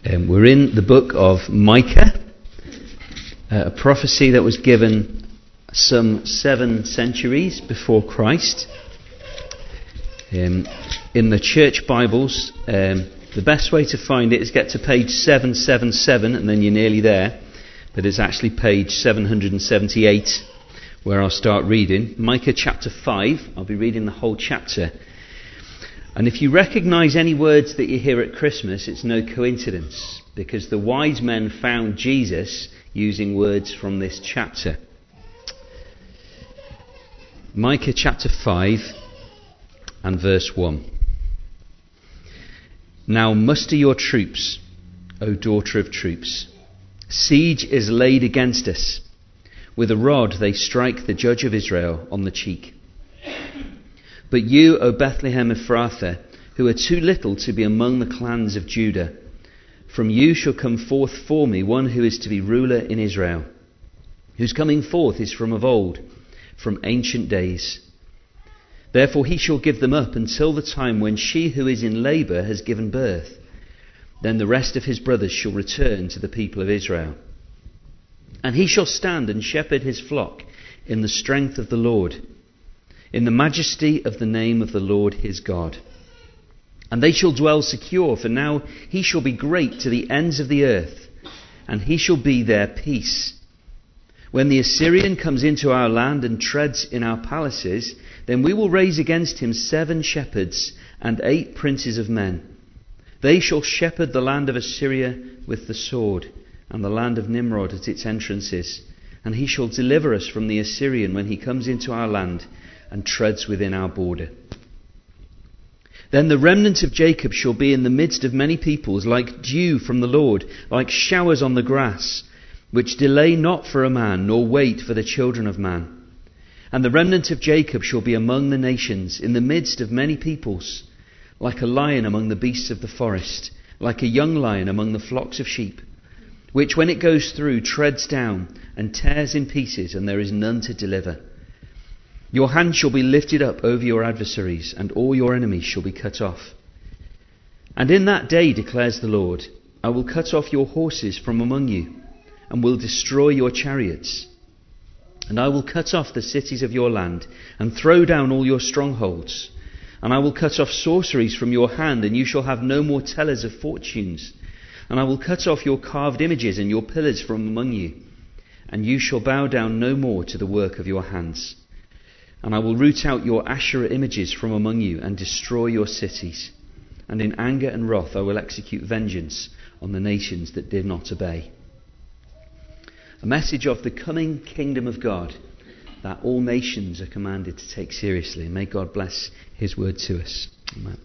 We're in the book of Micah, a prophecy that was given some 7 centuries before Christ. In the church Bibles, the best way to find it is get to page 777 and then you're nearly there. But it's actually page 778 where I'll start reading. Micah chapter 5, I'll be reading the whole chapter. And if you recognise any words that you hear at Christmas, it's no coincidence, because the wise men found Jesus using words from this chapter. Micah chapter 5 and verse 1. Now muster your troops, O daughter of troops. Siege is laid against us. With a rod they strike the judge of Israel on the cheek. But you, O Bethlehem Ephrathah, who are too little to be among the clans of Judah, from you shall come forth for me one who is to be ruler in Israel, whose coming forth is from of old, from ancient days. Therefore he shall give them up until the time when she who is in labour has given birth. Then the rest of his brothers shall return to the people of Israel. And he shall stand and shepherd his flock in the strength of the Lord, in the majesty of the name of the Lord his God. And they shall dwell secure, for now he shall be great to the ends of the earth, and he shall be their peace. When the Assyrian comes into our land and treads in our palaces, then we will raise against him 7 shepherds and 8 princes of men. They shall shepherd the land of Assyria with the sword, and the land of Nimrod at its entrances. And he shall deliver us from the Assyrian when he comes into our land and treads within our border. Then the remnant of Jacob shall be in the midst of many peoples, like dew from the Lord, like showers on the grass, which delay not for a man, nor wait for the children of man. And the remnant of Jacob shall be among the nations, in the midst of many peoples, like a lion among the beasts of the forest, like a young lion among the flocks of sheep, which when it goes through treads down and tears in pieces, and there is none to deliver. Your hand shall be lifted up over your adversaries, and all your enemies shall be cut off. And in that day, declares the Lord, I will cut off your horses from among you, and will destroy your chariots. And I will cut off the cities of your land, and throw down all your strongholds. And I will cut off sorceries from your hand, and you shall have no more tellers of fortunes. And I will cut off your carved images and your pillars from among you, and you shall bow down no more to the work of your hands. And I will root out your Asherah images from among you, and destroy your cities. And in anger and wrath I will execute vengeance on the nations that did not obey. A message of the coming kingdom of God that all nations are commanded to take seriously. And may God bless his word to us. Amen.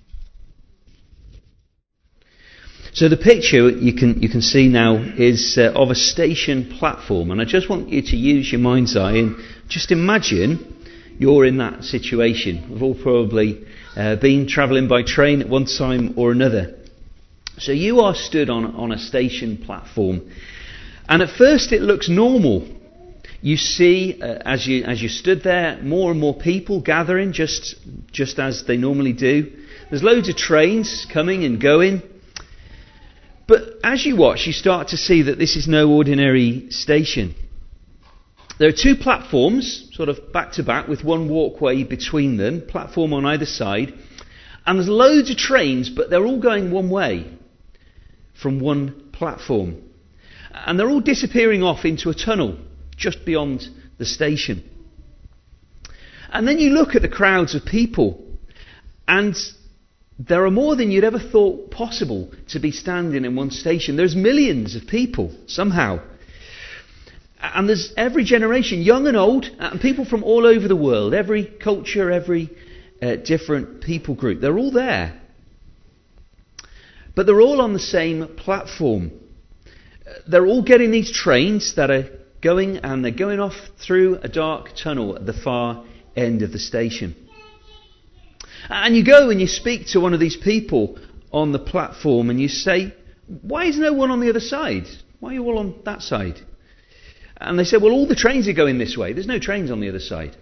So the picture you can see now is of a station platform, and I just want you to use your mind's eye and just imagine you're in that situation. We've all probably been travelling by train at one time or another. So you are stood on a station platform, and at first it looks normal. You see, as you stood there, more and more people gathering, just as they normally do. There's loads of trains coming and going. But as you watch, you start to see that this is no ordinary station. There are 2 platforms, sort of back to back, with one walkway between them, platform on either side. And there's loads of trains, but they're all going one way from one platform. And they're all disappearing off into a tunnel just beyond the station. And then you look at the crowds of people, and there are more than you'd ever thought possible to be standing in one station. There's millions of people, somehow. And there's every generation, young and old, and people from all over the world, every culture, every different people group. They're all there. But they're all on the same platform. They're all getting these trains that are going, and they're going off through a dark tunnel at the far end of the station. And you go and you speak to one of these people on the platform and you say, why is no one on the other side? Why are you all on that side? And they say, well, all the trains are going this way. There's no trains on the other side.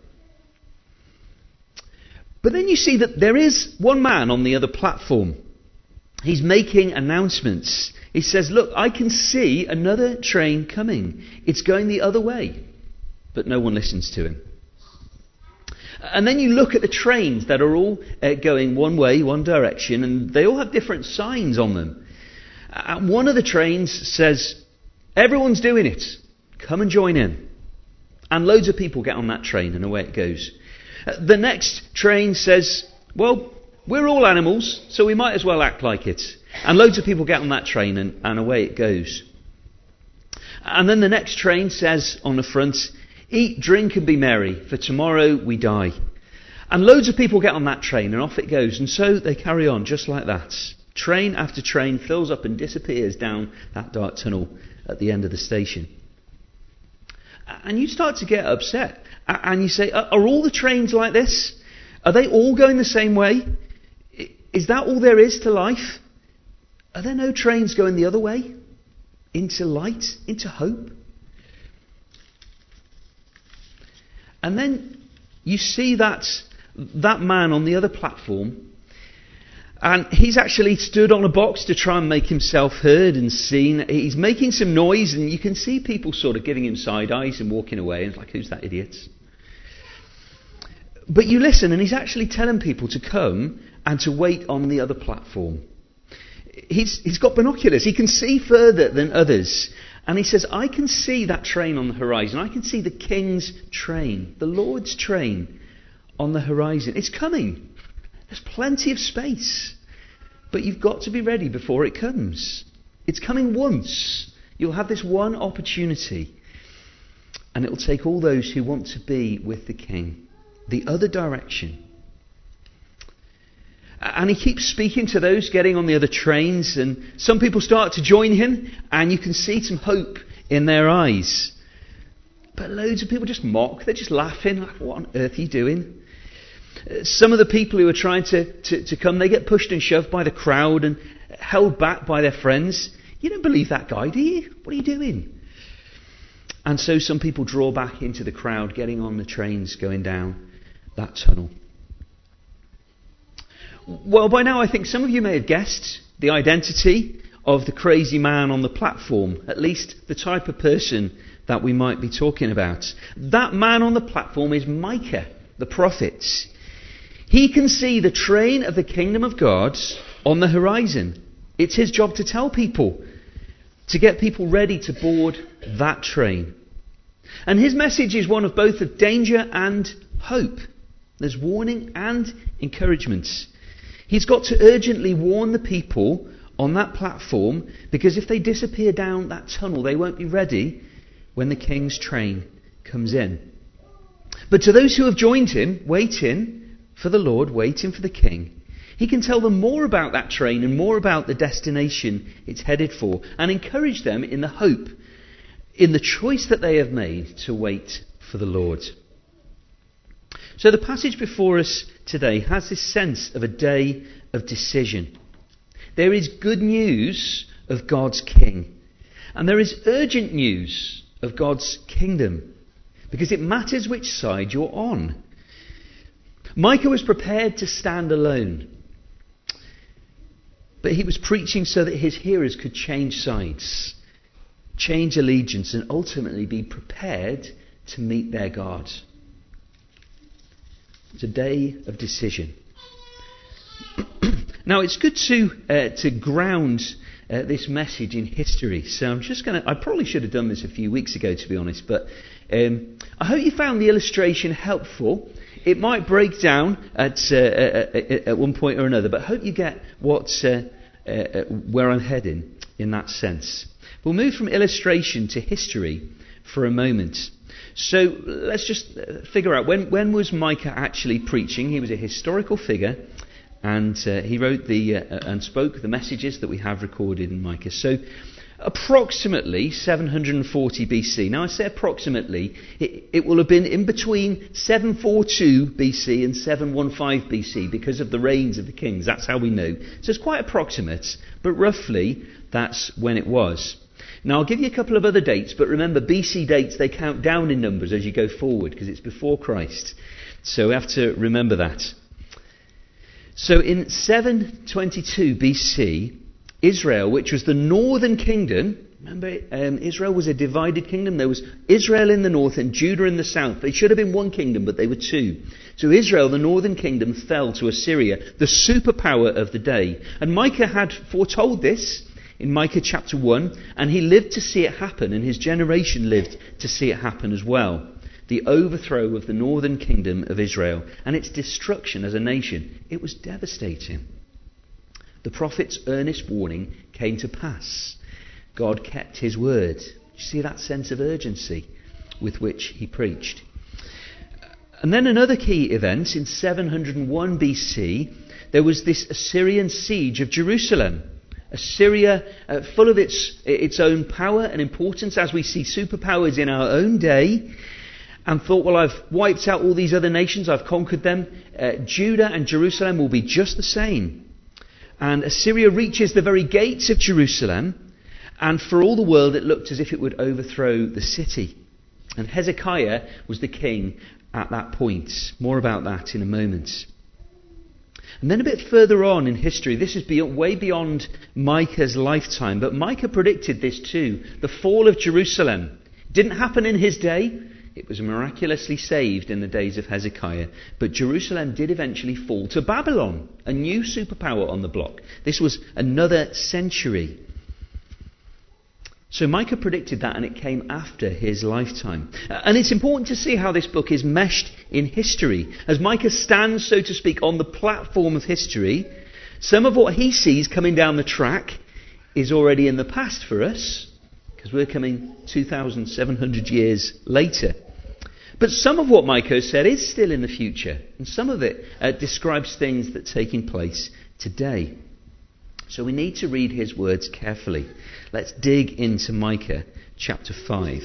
But then you see that there is one man on the other platform. he's making announcements. He says, look, I can see another train coming. It's going the other way. But no one listens to him. And then you look at the trains that are all going one way, one direction, and they all have different signs on them. One of the trains says, everyone's doing it. Come and join in. And loads of people get on that train, and away it goes. The next train says, well, we're all animals, so we might as well act like it. And loads of people get on that train, and away it goes. And then the next train says on the front, eat, drink and be merry, for tomorrow we die. And loads of people get on that train, and off it goes. And so they carry on just like that. Train after train fills up and disappears down that dark tunnel at the end of the station. And you start to get upset. And you say, are all the trains like this? Are they all going the same way? Is that all there is to life? Are there no trains going the other way? Into light? Into hope? And then you see that man on the other platform, and he's actually stood on a box to try and make himself heard and seen. He's making some noise, and you can see people sort of giving him side eyes and walking away. And it's like, who's that idiot? But you listen, and he's actually telling people to come and to wait on the other platform. He's got binoculars. He can see further than others. And he says, I can see that train on the horizon. I can see the King's train, the Lord's train on the horizon. It's coming. There's plenty of space. But you've got to be ready before it comes. It's coming once. You'll have this one opportunity. And it'll take all those who want to be with the King. The other direction. And he keeps speaking to those getting on the other trains, and some people start to join him, and you can see some hope in their eyes. But loads of people just mock. They're just laughing. Like, what on earth are you doing? Some of the people who are trying to come, they get pushed and shoved by the crowd and held back by their friends. You don't believe that guy, do you? What are you doing? And so some people draw back into the crowd, getting on the trains going down that tunnel. Well, by now I think some of you may have guessed the identity of the crazy man on the platform, at least the type of person that we might be talking about. That man on the platform is Micah, the prophet. He can see the train of the kingdom of God on the horizon. It's his job to tell people, to get people ready to board that train. And his message is one of both of danger and hope. There's warning and encouragement. He's got to urgently warn the people on that platform, because if they disappear down that tunnel, they won't be ready when the King's train comes in. But to those who have joined him, waiting for the Lord, waiting for the King, he can tell them more about that train and more about the destination it's headed for, and encourage them in the hope, in the choice that they have made to wait for the Lord. So the passage before us today has this sense of a day of decision. There is good news of God's King. And there is urgent news of God's kingdom. Because it matters which side you're on. Micah was prepared to stand alone. But he was preaching so that his hearers could change sides, change allegiance, and ultimately be prepared to meet their God. It's a day of decision. Now, it's good to ground this message in history. So I'm just going to... I probably should have done this a few weeks ago, to be honest. But I hope you found the illustration helpful. It might break down at one point or another. But I hope you get where I'm heading in that sense. We'll move from illustration to history for a moment. So let's just figure out, when was Micah actually preaching? He was a historical figure, and he wrote and spoke the messages that we have recorded in Micah. So approximately 740 BC. Now I say approximately, it will have been in between 742 BC and 715 BC because of the reigns of the kings. That's how we know. So it's quite approximate, but roughly that's when it was. Now, I'll give you a couple of other dates, but remember, BC dates, they count down in numbers as you go forward, because it's before Christ. So we have to remember that. So in 722 BC, Israel, which was the northern kingdom. Remember, Israel was a divided kingdom. There was Israel in the north and Judah in the south. They should have been one kingdom, but they were two. So Israel, the northern kingdom, fell to Assyria, the superpower of the day. And Micah had foretold this in Micah chapter 1, and he lived to see it happen, and his generation lived to see it happen as well. The overthrow of the northern kingdom of Israel and its destruction as a nation. It was devastating. The prophet's earnest warning came to pass. God kept his word. You see that sense of urgency with which he preached. And then another key event in 701 BC, there was this Assyrian siege of Jerusalem. Assyria, full of its own power and importance, as we see superpowers in our own day, and thought, well, I've wiped out all these other nations, I've conquered them. Judah and Jerusalem will be just the same. And Assyria reaches the very gates of Jerusalem, and for all the world it looked as if it would overthrow the city. And Hezekiah was the king at that point. More about that in a moment. And then a bit further on in history, this is way beyond Micah's lifetime, but Micah predicted this too. The fall of Jerusalem didn't happen in his day. It was miraculously saved in the days of Hezekiah. But Jerusalem did eventually fall to Babylon, a new superpower on the block. This was another century. So Micah predicted that, and it came after his lifetime. And it's important to see how this book is meshed in history. As Micah stands, so to speak, on the platform of history, some of what he sees coming down the track is already in the past for us, because we're coming 2,700 years later. But some of what Micah said is still in the future, and some of it describes things that are taking place today. So we need to read his words carefully. Let's dig into Micah chapter 5.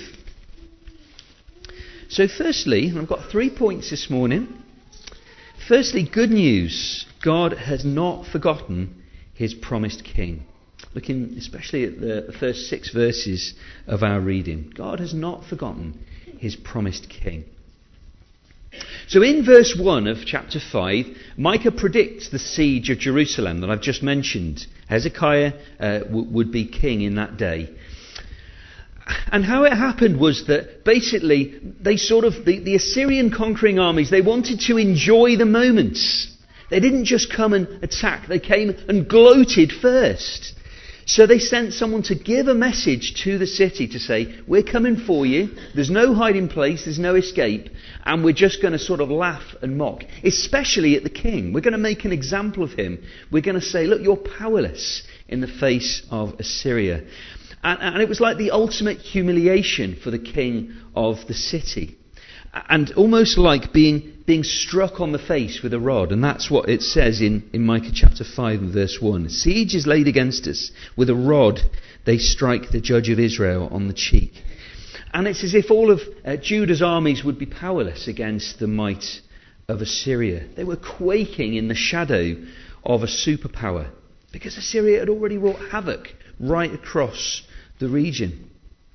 So firstly, and I've got 3 points this morning. Firstly, good news. God has not forgotten his promised king. Looking especially at the first 6 verses of our reading. God has not forgotten his promised king. So in verse 1 of chapter 5, Micah predicts the siege of Jerusalem that I've just mentioned. Hezekiah would be king in that day. And how it happened was that basically the Assyrian conquering armies, they wanted to enjoy the moments. They didn't just come and attack, they came and gloated first. So they sent someone to give a message to the city to say, we're coming for you, there's no hiding place, there's no escape, and we're just going to sort of laugh and mock, especially at the king. We're going to make an example of him. We're going to say, look, you're powerless in the face of Assyria. And it was like the ultimate humiliation for the king of the city. And almost like being struck on the face with a rod. And that's what it says in Micah chapter 5 and verse 1. Siege is laid against us. With a rod they strike the judge of Israel on the cheek. And it's as if all of Judah's armies would be powerless against the might of Assyria. They were quaking in the shadow of a superpower. Because Assyria had already wrought havoc right across the region.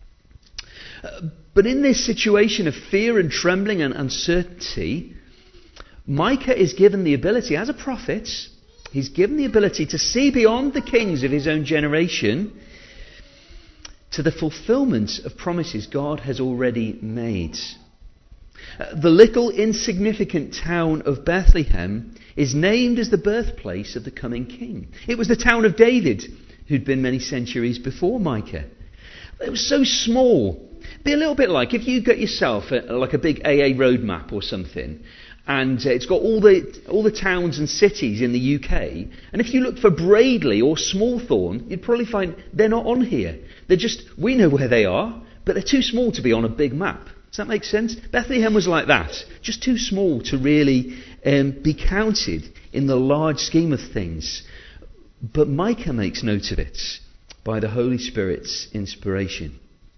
But in this situation of fear and trembling and uncertainty, Micah is given the ability, as a prophet, he's given the ability to see beyond the kings of his own generation to the fulfillment of promises God has already made. The little insignificant town of Bethlehem is named as the birthplace of the coming king. It was the town of David, who'd been many centuries before Micah. It was so small. Be a little bit like if you got yourself like a big AA road map or something, and it's got all the towns and cities in the UK, and if you look for Braidley or Smallthorne, you'd probably find they're not on here. We know where they are, but they're too small to be on a big map. Does that make sense? Bethlehem was like that, just too small to really be counted in the large scheme of things. But Micah makes note of it by the Holy Spirit's inspiration.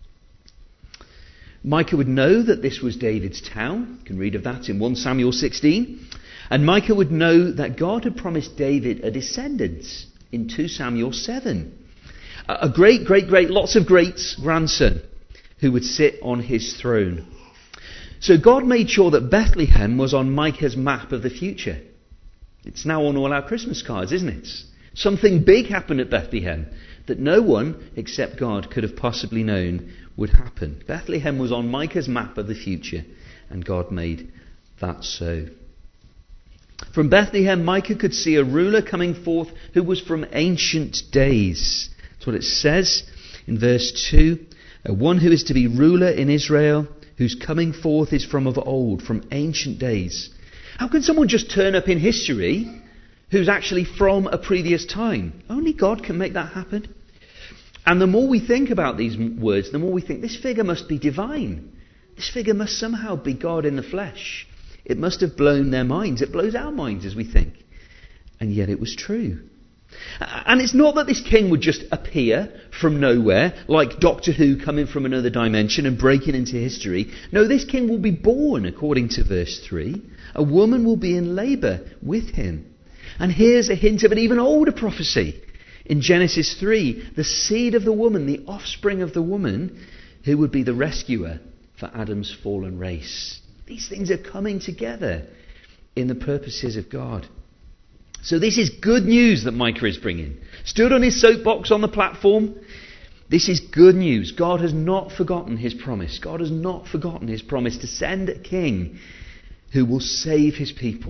Micah would know that this was David's town. You can read of that in 1 Samuel 16. And Micah would know that God had promised David a descendant in 2 Samuel 7. A great, lots of greats grandson who would sit on his throne. So God made sure that Bethlehem was on Micah's map of the future. It's now on all our Christmas cards, isn't it? Something big happened at Bethlehem that no one except God could have possibly known would happen. Bethlehem was on Micah's map of the future, and God made that so. From Bethlehem, Micah could see a ruler coming forth who was from ancient days. That's what it says in verse 2. One who is to be ruler in Israel, whose coming forth is from of old, from ancient days. How can someone just turn up in history who's actually from a previous time? Only God can make that happen. And the more we think about these words, the more we think this figure must be divine. This figure must somehow be God in the flesh. It must have blown their minds. It blows our minds as we think. And yet it was true. And it's not that this king would just appear from nowhere, like Doctor Who coming from another dimension and breaking into history. No, this king will be born, according to verse 3. A woman will be in labour with him. And here's a hint of an even older prophecy. In Genesis 3, the seed of the woman, the offspring of the woman, who would be the rescuer for Adam's fallen race. These things are coming together in the purposes of God. So this is good news that Micah is bringing. Stood on his soapbox on the platform. This is good news. God has not forgotten his promise. God has not forgotten his promise to send a king who will save his people.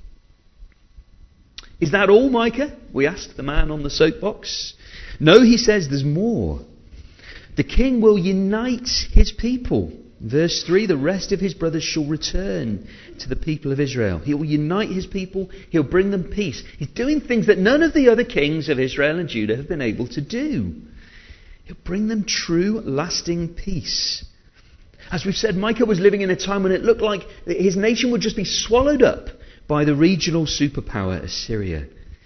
Is that all, Micah? We asked the man on the soapbox. No, he says there's more. The king will unite his people. Verse 3, the rest of his brothers shall return to the people of Israel. He will unite his people. He'll bring them peace. He's doing things that none of the other kings of Israel and Judah have been able to do. He'll bring them true, lasting peace. As we've said, Micah was living in a time when it looked like his nation would just be swallowed up by the regional superpower Assyria.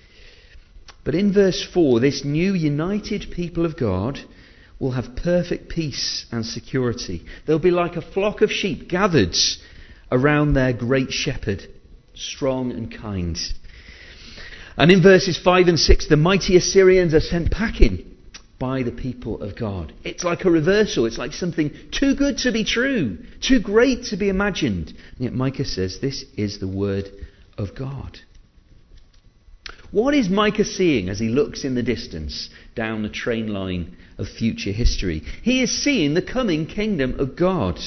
But in verse 4, this new united people of God will have perfect peace and security. They'll be like a flock of sheep gathered around their great shepherd, strong and kind. And in verses 5 and 6, the mighty Assyrians are sent packing by the people of God. It's like a reversal. It's like something too good to be true, too great to be imagined. And yet Micah says this is the word of God. What is Micah seeing as he looks in the distance down the train line of future history? He is seeing the coming kingdom of God.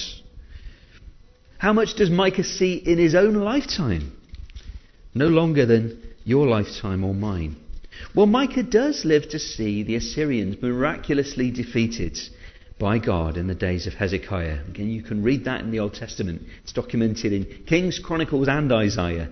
How much does Micah see in his own lifetime? No longer than your lifetime or mine. Well, Micah does live to see the Assyrians miraculously defeated by God in the days of Hezekiah. Again, you can read that in the Old Testament. It's documented in Kings, Chronicles and Isaiah.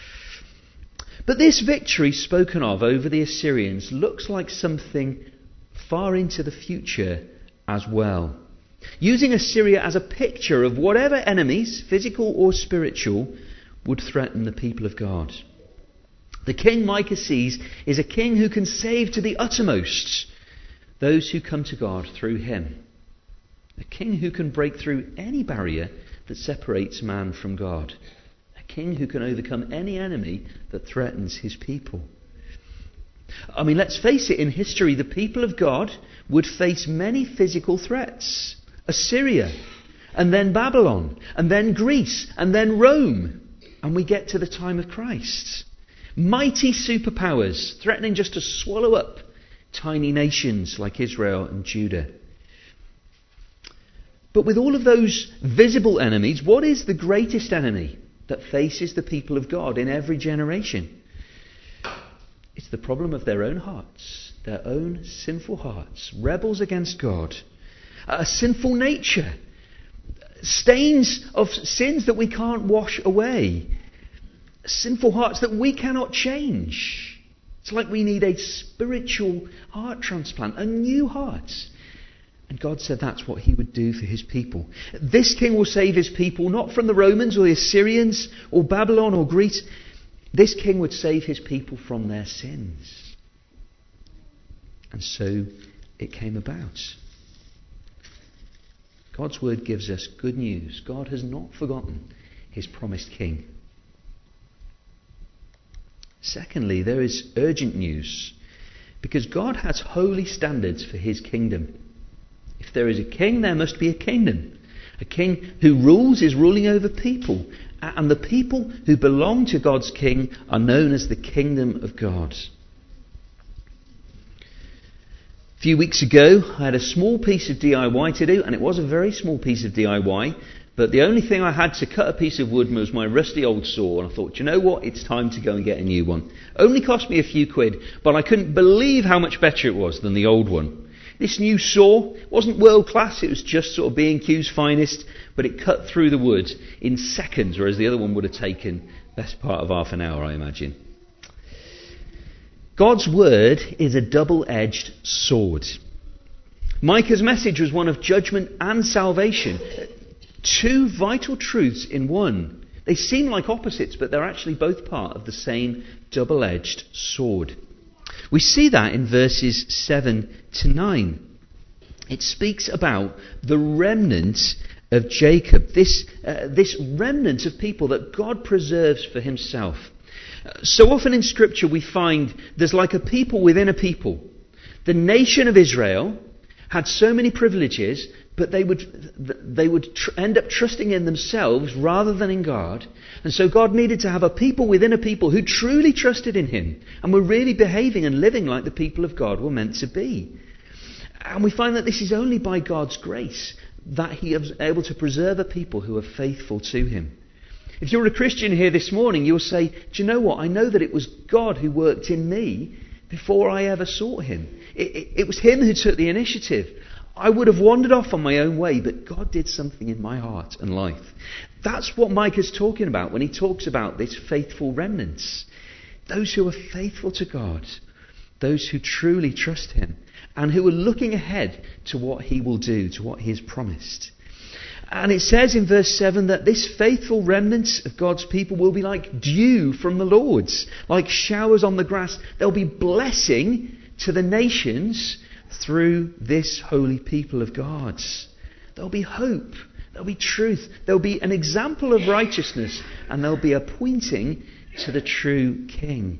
But this victory spoken of over the Assyrians looks like something far into the future as well. Using Assyria as a picture of whatever enemies, physical or spiritual, would threaten the people of God. The king Micah sees is a king who can save to the uttermost those who come to God through him. A king who can break through any barrier that separates man from God. King who can overcome any enemy that threatens his people. I mean, let's face it, in history, the people of God would face many physical threats. Assyria, and then Babylon, and then Greece, and then Rome. And we get to the time of Christ. Mighty superpowers threatening just to swallow up tiny nations like Israel and Judah. But with all of those visible enemies, what is the greatest enemy that faces the people of God in every generation? It's the problem of their own hearts, their own sinful hearts, rebels against God, a sinful nature, stains of sins that we can't wash away, sinful hearts that we cannot change. It's like we need a spiritual heart transplant, a new heart. And God said that's what he would do for his people. This king will save his people not from the Romans or the Assyrians or Babylon or Greece. This king would save his people from their sins. And so it came about. God's word gives us good news. God has not forgotten his promised king. Secondly, there is urgent news, because God has holy standards for his kingdom. If there is a king, there must be a kingdom. A king who rules is ruling over people. And the people who belong to God's king are known as the kingdom of God. A few weeks ago, I had a small piece of DIY to do, and it was a very small piece of DIY, but the only thing I had to cut a piece of wood was my rusty old saw, and I thought, you know what, it's time to go and get a new one. Only cost me a few quid, but I couldn't believe how much better it was than the old one. This new saw wasn't world class, it was just sort of B&Q's finest, but it cut through the wood in seconds, whereas the other one would have taken the best part of half an hour, I imagine. God's word is a double-edged sword. Micah's message was one of judgment and salvation. Two vital truths in one. They seem like opposites, but they're actually both part of the same double-edged sword. We see that in verses 7 to 9. It speaks about the remnant of Jacob, this remnant of people that God preserves for himself. So often in Scripture we find there's like a people within a people. The nation of Israel had so many privileges, but they would end up trusting in themselves rather than in God. And so God needed to have a people within a people who truly trusted in him and were really behaving and living like the people of God were meant to be. And we find that this is only by God's grace that he is able to preserve a people who are faithful to him. If you're a Christian here this morning, you'll say, do you know what? I know that it was God who worked in me before I ever sought him. It was him who took the initiative. I would have wandered off on my own way, but God did something in my heart and life. That's what Micah's talking about when he talks about this faithful remnants. Those who are faithful to God, those who truly trust him, and who are looking ahead to what he will do, to what he has promised. And it says in verse 7 that this faithful remnant of God's people will be like dew from the Lord's, like showers on the grass. There'll be blessing to the nations through this holy people of God's. There'll be hope, there'll be truth, there'll be an example of righteousness, and there'll be a pointing to the true King.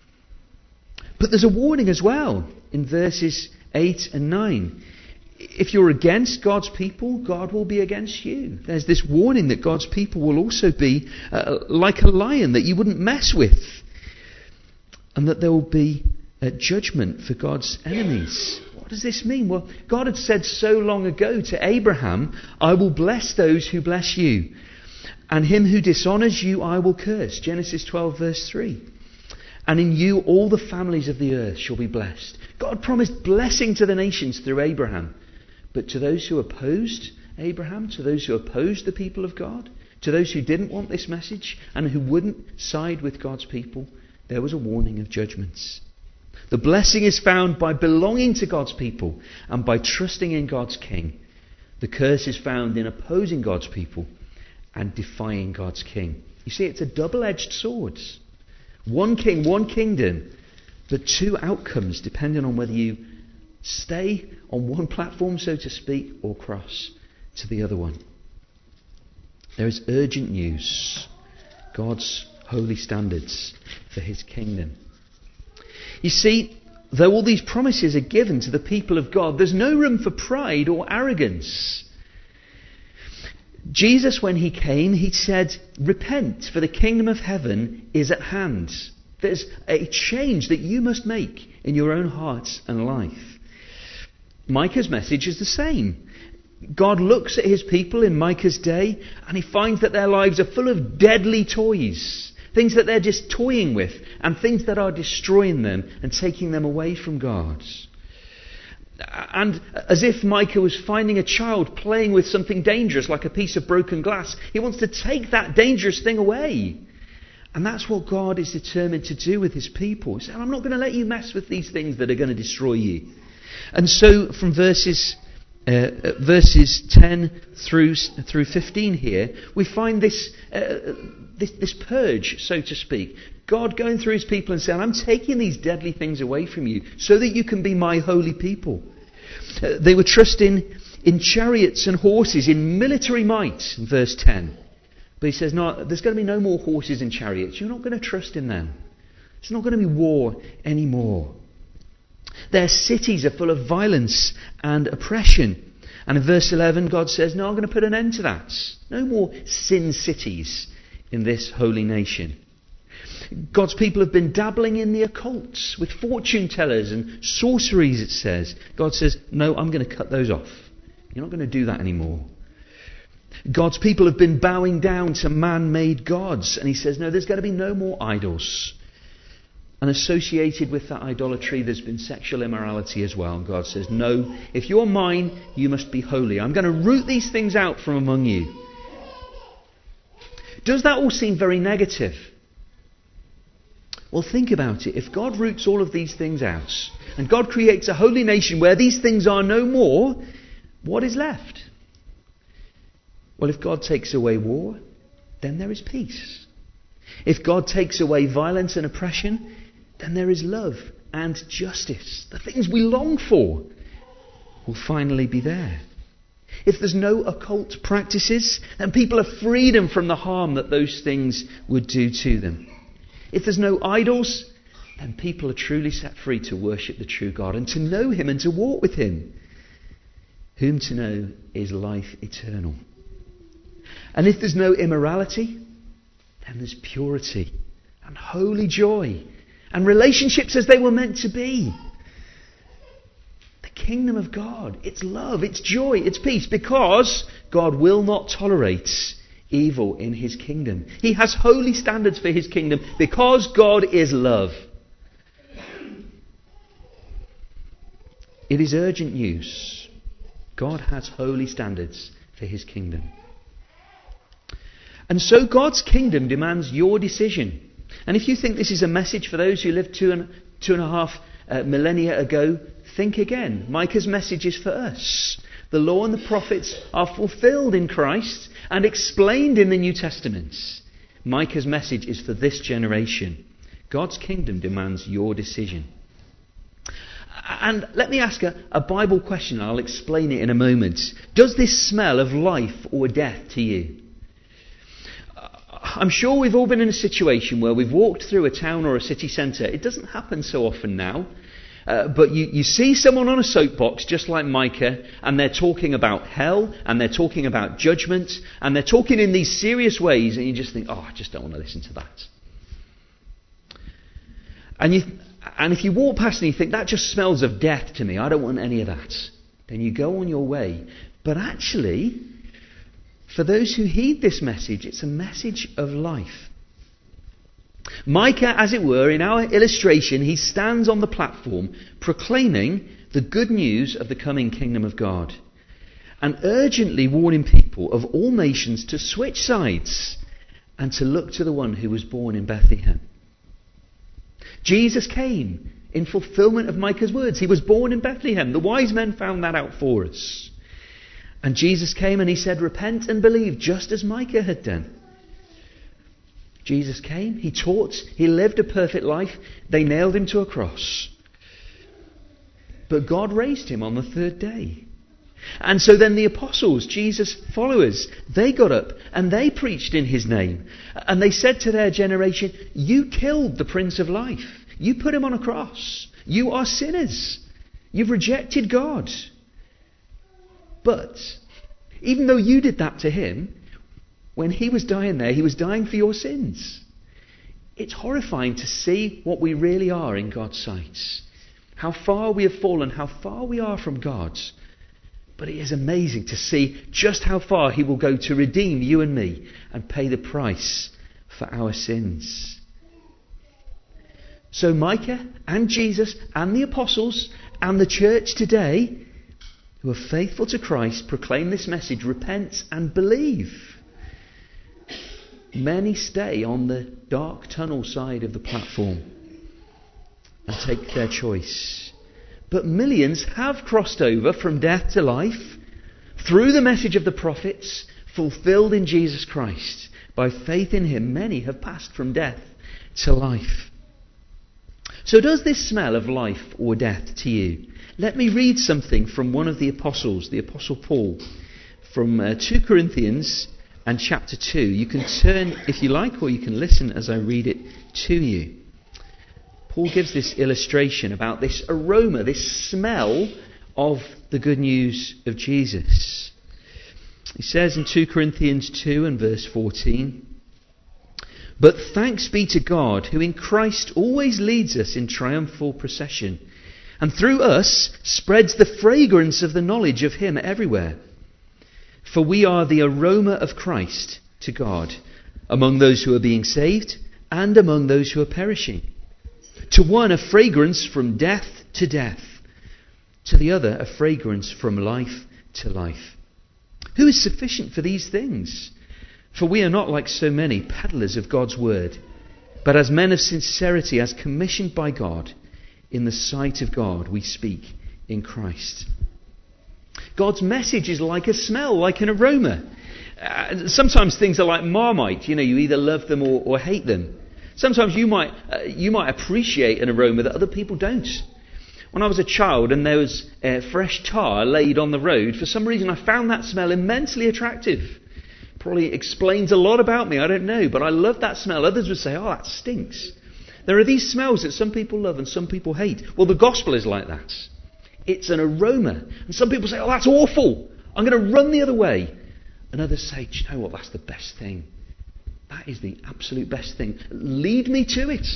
But there's a warning as well in verses 8 and 9. If you're against God's people, God will be against you. There's this warning that God's people will also be like a lion that you wouldn't mess with. And that there will be a judgment for God's enemies. What does this mean? Well, God had said so long ago to Abraham, I will bless those who bless you, and him who dishonours you I will curse. Genesis 12 verse 3. And in you all the families of the earth shall be blessed. God promised blessing to the nations through Abraham. But to those who opposed Abraham, to those who opposed the people of God, to those who didn't want this message and who wouldn't side with God's people, there was a warning of judgments. The blessing is found by belonging to God's people and by trusting in God's King. The curse is found in opposing God's people and defying God's King. You see, it's a double-edged sword. One king, one kingdom, but two outcomes depending on whether you stay on one platform, so to speak, or cross to the other one. There is urgent news. God's holy standards for his kingdom. You see, though all these promises are given to the people of God, there's no room for pride or arrogance. Jesus, when he came, he said, repent, for the kingdom of heaven is at hand. There's a change that you must make in your own heart and life. Micah's message is the same. God looks at his people in Micah's day and he finds that their lives are full of deadly toys. Things that they're just toying with and things that are destroying them and taking them away from God. And as if Micah was finding a child playing with something dangerous like a piece of broken glass, he wants to take that dangerous thing away. And that's what God is determined to do with his people. He said, I'm not going to let you mess with these things that are going to destroy you. And so from verses 10 through 15 here, we find this purge, so to speak. God going through his people and saying, I'm taking these deadly things away from you so that you can be my holy people. They were trusting in chariots and horses, in military might, in verse 10. But he says, no, there's going to be no more horses and chariots. You're not going to trust in them. It's not going to be war anymore. Their cities are full of violence and oppression. And in verse 11, God says, no, I'm going to put an end to that. No more sin cities in this holy nation. God's people have been dabbling in the occult with fortune tellers and sorceries, it says. God says, no, I'm going to cut those off. You're not going to do that anymore. God's people have been bowing down to man-made gods. And he says, no, there's going to be no more idols. And associated with that idolatry, there's been sexual immorality as well. And God says, no, if you're mine, you must be holy. I'm going to root these things out from among you. Does that all seem very negative? Well, think about it. If God roots all of these things out, and God creates a holy nation where these things are no more, what is left? Well, if God takes away war, then there is peace. If God takes away violence and oppression, then there is love and justice. The things we long for will finally be there. If there's no occult practices, then people have freedom from the harm that those things would do to them. If there's no idols, then people are truly set free to worship the true God and to know him and to walk with him. Whom to know is life eternal. And if there's no immorality, then there's purity and holy joy and relationships as they were meant to be. The kingdom of God, it's love, it's joy, it's peace, because God will not tolerate evil in his kingdom. He has holy standards for his kingdom because God is love. It is urgent news. God has holy standards for his kingdom. And so God's kingdom demands your decision. And if you think this is a message for those who lived two and a half millennia ago, think again. Micah's message is for us. The law and the prophets are fulfilled in Christ and explained in the New Testament. Micah's message is for this generation. God's kingdom demands your decision. And let me ask a Bible question. I'll explain it in a moment. Does this smell of life or death to you? I'm sure we've all been in a situation where we've walked through a town or a city centre. It doesn't happen so often now. But you see someone on a soapbox, just like Micah, and they're talking about hell, and they're talking about judgment, and they're talking in these serious ways, and you just think, I just don't want to listen to that. And if you walk past and you think, that just smells of death to me, I don't want any of that, then you go on your way. But actually, for those who heed this message, it's a message of life. Micah, as it were, in our illustration, he stands on the platform proclaiming the good news of the coming kingdom of God and urgently warning people of all nations to switch sides and to look to the one who was born in Bethlehem. Jesus came in fulfillment of Micah's words. He was born in Bethlehem. The wise men found that out for us. And Jesus came and he said, repent and believe, just as Micah had done. Jesus came, he taught, he lived a perfect life. They nailed him to a cross. But God raised him on the third day. And so then the apostles, Jesus' followers, they got up and they preached in his name. And they said to their generation, you killed the Prince of Life. You put him on a cross. You are sinners. You've rejected God. But even though you did that to him, when he was dying there, he was dying for your sins. It's horrifying to see what we really are in God's sight. How far we have fallen, how far we are from God. But it is amazing to see just how far he will go to redeem you and me and pay the price for our sins. So Micah and Jesus and the apostles and the church today, who are faithful to Christ, proclaim this message, repent and believe. Many stay on the dark tunnel side of the platform and take their choice. But millions have crossed over from death to life through the message of the prophets fulfilled in Jesus Christ. By faith in him, many have passed from death to life. So does this smell of life or death to you? Let me read something from one of the apostles, the Apostle Paul, from 2 Corinthians and chapter 2. You can turn if you like, or you can listen as I read it to you. Paul gives this illustration about this aroma, this smell of the good news of Jesus. He says in 2 Corinthians 2 and verse 14, But thanks be to God, who in Christ always leads us in triumphal procession, and through us spreads the fragrance of the knowledge of him everywhere. For we are the aroma of Christ to God, among those who are being saved and among those who are perishing. To one a fragrance from death to death, to the other a fragrance from life to life. Who is sufficient for these things? For we are not like so many peddlers of God's word, but as men of sincerity, as commissioned by God, in the sight of God we speak in Christ. God's message is like a smell, like an aroma. Sometimes things are like Marmite. You either love them or hate them. Sometimes you might appreciate an aroma that other people don't. When I was a child and there was fresh tar laid on the road, for some reason I found that smell immensely attractive. Probably explains a lot about me, I don't know, but I love that smell. Others would say, oh, that stinks. There are these smells that some people love and some people hate. Well, the gospel is like that. It's an aroma. And some people say, oh, that's awful. I'm going to run the other way. And others say, do you know what, that's the best thing. That is the absolute best thing. Lead me to it.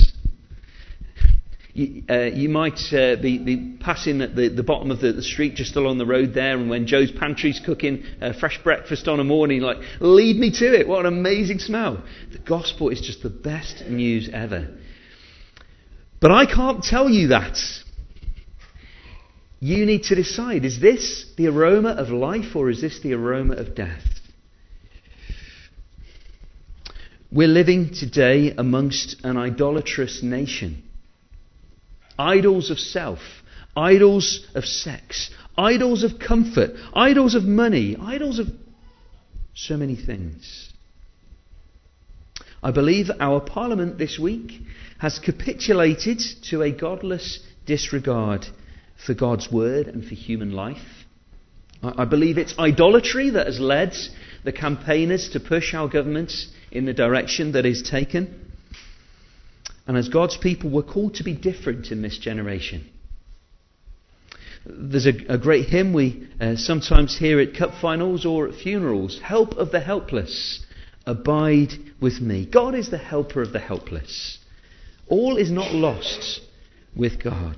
You might be passing at the bottom of the street just along the road there, and when Joe's Pantry's cooking fresh breakfast on a morning, like, lead me to it. What an amazing smell. The gospel is just the best news ever. But I can't tell you that. You need to decide, is this the aroma of life or is this the aroma of death? We're living today amongst an idolatrous nation. Idols of self, idols of sex, idols of comfort, idols of money, idols of so many things. I believe our Parliament this week has capitulated to a godless disregard for God's word and for human life. I believe it's idolatry that has led the campaigners to push our government in the direction that is taken. And as God's people, we're called to be different in this generation. There's a great hymn we sometimes hear at cup finals or at funerals. Help of the helpless, abide with me. God is the helper of the helpless. All is not lost with God.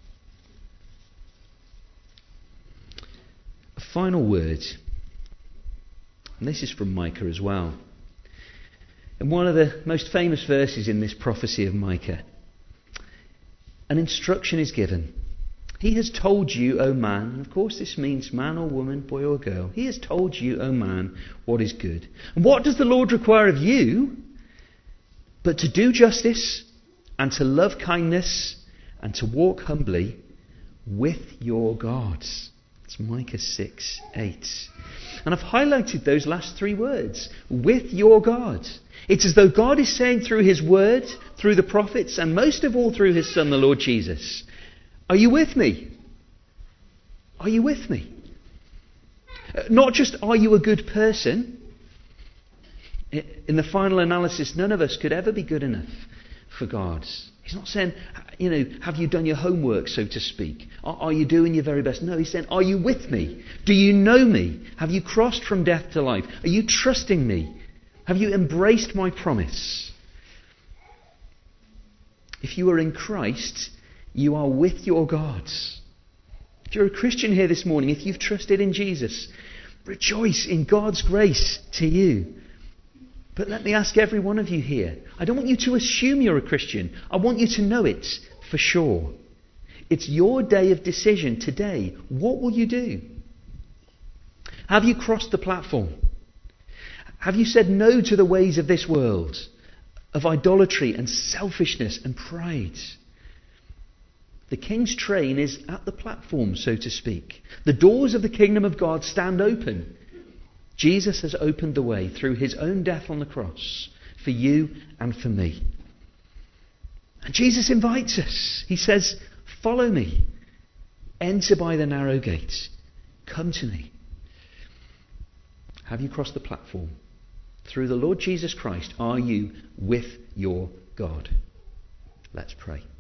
A final word. And this is from Micah as well. In one of the most famous verses in this prophecy of Micah, an instruction is given. He has told you, O man, of course this means man or woman, boy or girl. He has told you, O man, what is good. And what does the Lord require of you? But to do justice and to love kindness and to walk humbly with your gods. It's Micah 6:8. And I've highlighted those last three words. With your God. It's as though God is saying through his word, through the prophets, and most of all through his Son, the Lord Jesus, are you with me? Are you with me? Not just are you a good person. In the final analysis, none of us could ever be good enough for God. He's not saying, have you done your homework, so to speak? Are you doing your very best? No, he's saying, are you with me? Do you know me? Have you crossed from death to life? Are you trusting me? Have you embraced my promise? If you are in Christ, you are with your God. If you're a Christian here this morning, if you've trusted in Jesus, rejoice in God's grace to you. But let me ask every one of you here. I don't want you to assume you're a Christian. I want you to know it for sure. It's your day of decision today. What will you do? Have you crossed the platform? Have you said no to the ways of this world, of idolatry and selfishness and pride? The King's train is at the platform, so to speak. The doors of the kingdom of God stand open. Jesus has opened the way through his own death on the cross for you and for me. And Jesus invites us. He says, follow me. Enter by the narrow gate. Come to me. Have you crossed the platform? Through the Lord Jesus Christ, are you with your God? Let's pray.